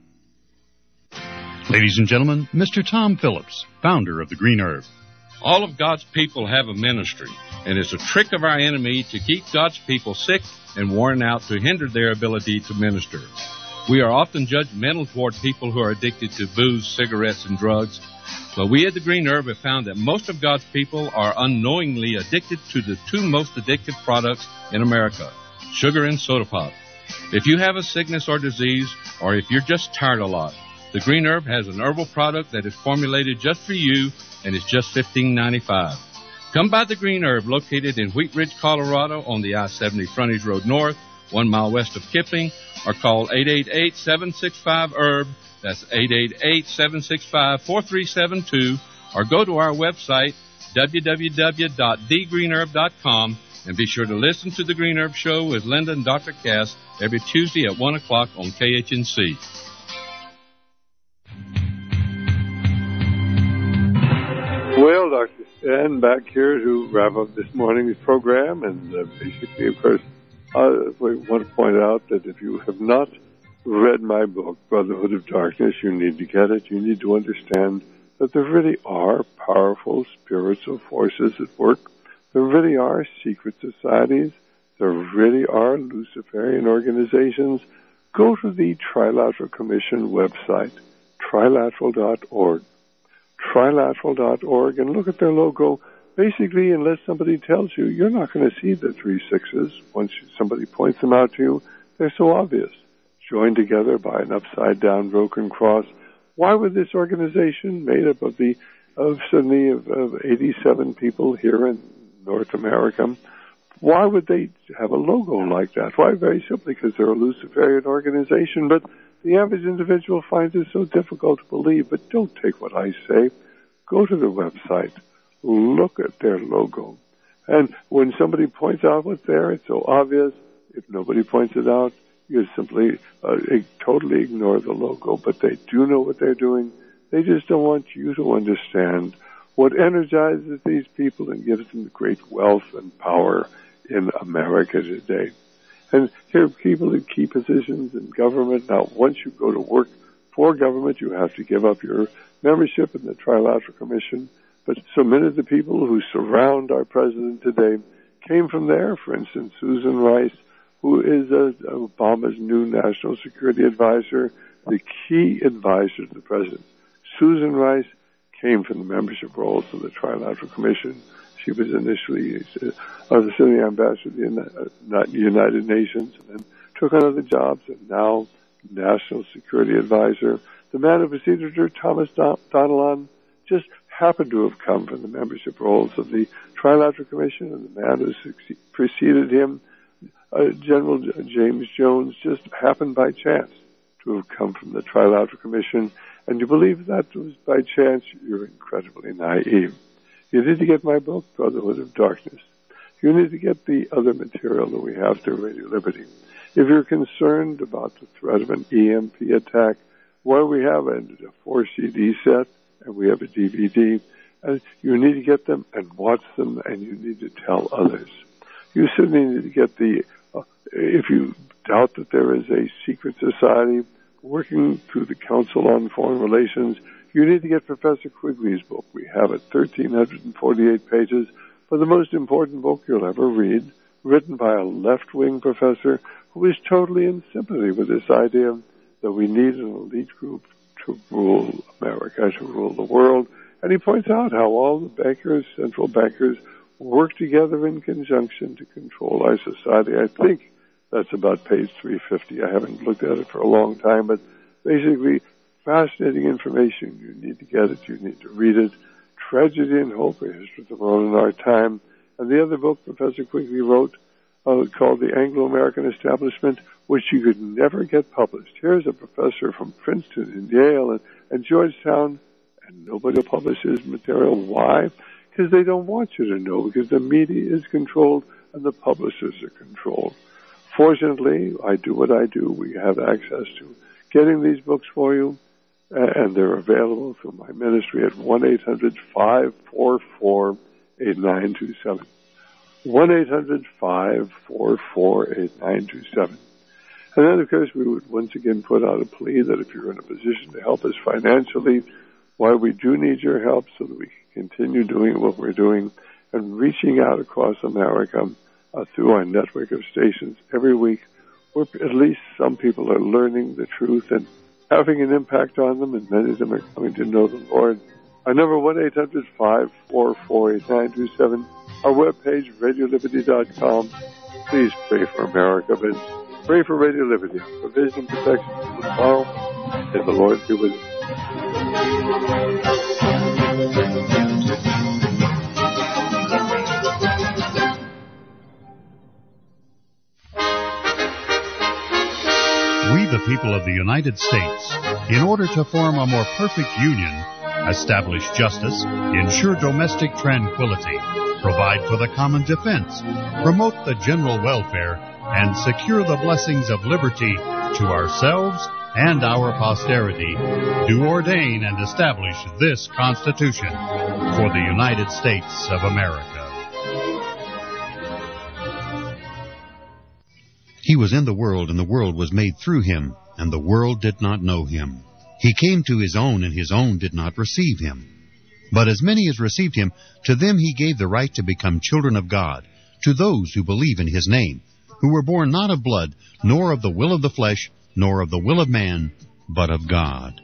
Speaker 1: Ladies and gentlemen, Mister Tom Phillips, founder of the Green Herb.
Speaker 9: All of God's people have a ministry, and it's a trick of our enemy to keep God's people sick and worn out to hinder their ability to minister. We are often judgmental toward people who are addicted to booze, cigarettes, and drugs, but we at the Green Herb have found that most of God's people are unknowingly addicted to the two most addictive products in America, sugar and soda pop. If you have a sickness or disease, or if you're just tired a lot, the Green Herb has an herbal product that is formulated just for you, and it's just fifteen ninety-five. Come by the Green Herb, located in Wheat Ridge, Colorado, on the I seventy Frontage Road North, one mile west of Kipling, or call eight eight eight, seven six five, herb. That's eight eight eight, seven six five, four three seven two, or go to our website, w w w dot the green herb dot com, and be sure to listen to the Green Herb Show with Linda and Doctor Cass every Tuesday at one o'clock on K H N C.
Speaker 2: Well, Doctor Stan, back here to wrap up this morning's program, and uh, basically, of course, I want to point out that if you have not read my book, Brotherhood of Darkness, you need to get it. You need to understand that there really are powerful spiritual forces at work. There really are secret societies there really are Luciferian organizations, go to the Trilateral Commission website, trilateral dot org. trilateral dot org, and look at their logo. Basically, unless somebody tells you, you're not going to see the three sixes. Once somebody points them out to you, they're so obvious. Joined together by an upside-down broken cross. Why would this organization, made up of the of suddenly of, of eighty-seven people here in North America, why would they have a logo like that? Why? Very simply because they're a Luciferian organization, but the average individual finds it so difficult to believe. But don't take what I say. Go to the website. Look at their logo. And when somebody points out what's there, it's so obvious. If nobody points it out, you simply uh, totally ignore the logo. But they do know what they're doing. They just don't want you to understand what energizes these people and gives them great wealth and power in America today. And here are people in key positions in government. Now, once you go to work for government, you have to give up your membership in the Trilateral Commission. But so many of the people who surround our president today came from there. For instance, Susan Rice, who is a, Obama's new national security advisor, the key advisor to the president. Susan Rice came from the membership rolls of the Trilateral Commission. She was initially uh, the sitting ambassador to the United Nations, and then took on other jobs, and now national security advisor. The man who preceded her, Thomas Don- Donilon, just happened to have come from the membership rolls of the Trilateral Commission, and the man who succeed- preceded him, uh, General James Jones, just happened by chance to have come from the Trilateral Commission. And you believe that was by chance, you're incredibly naive. You need to get my book, Brotherhood of Darkness. You need to get the other material that we have through Radio Liberty. If you're concerned about the threat of an E M P attack, well, we have a four C D set, and we have a D V D. And you need to get them and watch them, and you need to tell others. You certainly need to get the, uh, if you doubt that there is a secret society working through the Council on Foreign Relations, you need to get Professor Quigley's book. We have it, one thousand three hundred forty-eight pages, for the most important book you'll ever read, written by a left-wing professor who is totally in sympathy with this idea that we need an elite group to rule America, to rule the world. And he points out how all the bankers, central bankers, work together in conjunction to control our society. I think that's about page three fifty. I haven't looked at it for a long time, but basically, fascinating information. You need to get it. You need to read it. Tragedy and Hope, a history of the world in our time. And the other book Professor Quigley wrote uh, called The Anglo-American Establishment, which you could never get published. Here's a professor from Princeton and Yale and, and Georgetown, and nobody publishes material. Why? Because they don't want you to know, because the media is controlled and the publishers are controlled. Fortunately, I do what I do. We have access to getting these books for you, and they're available through my ministry at one eight hundred five four four eight nine two seven. one eight hundred five four four eight nine two seven. And then, of course, we would once again put out a plea that if you're in a position to help us financially, why we do need your help so that we can continue doing what we're doing and reaching out across America uh, through our network of stations every week, where at least some people are learning the truth and having an impact on them, and many of them are coming to know the Lord. Our number, one eight hundred five four four eight nine two seven. Our webpage, radio liberty dot com. Please pray for America, but pray for Radio Liberty, provision, protection for tomorrow, and the Lord be with you.
Speaker 1: We, the people of the United States, in order to form a more perfect union, establish justice, ensure domestic tranquility, provide for the common defense, promote the general welfare, and secure the blessings of liberty to ourselves and our posterity, do ordain and establish this Constitution for the United States of America. He was in the world, and the world was made through him, and the world did not know him. He came to his own, and his own did not receive him. But as many as received him, to them he gave the right to become children of God, to those who believe in his name, who were born not of blood, nor of the will of the flesh, nor of the will of man, but of God.